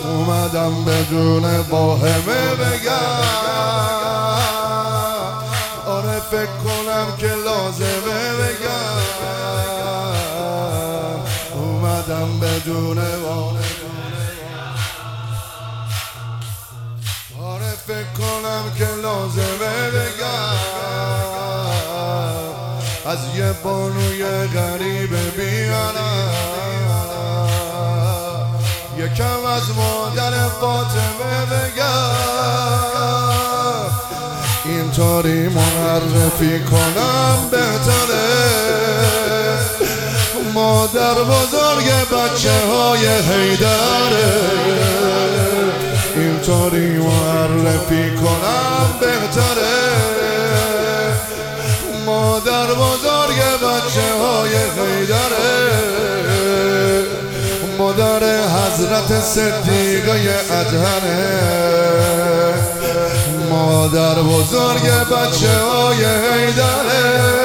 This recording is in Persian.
اومدم بدون واهمه بگم، آره فکر کنم که لازمه بگم، اومدم بدون واهمه، آره فکر کنم که لازمه بگم، از یه بانوی غریبه بیارم، یکم از مادر فاطمه بگم، اینطوری معرفی کنم بهتره، مادر بزرگ بچه های حیدره، اینطوری معرفی کنم بهتره، مادر بزرگ بچه های حیدره، مادر حضرت صدیقه اطهره، مادر بزرگ بچه های حیدره،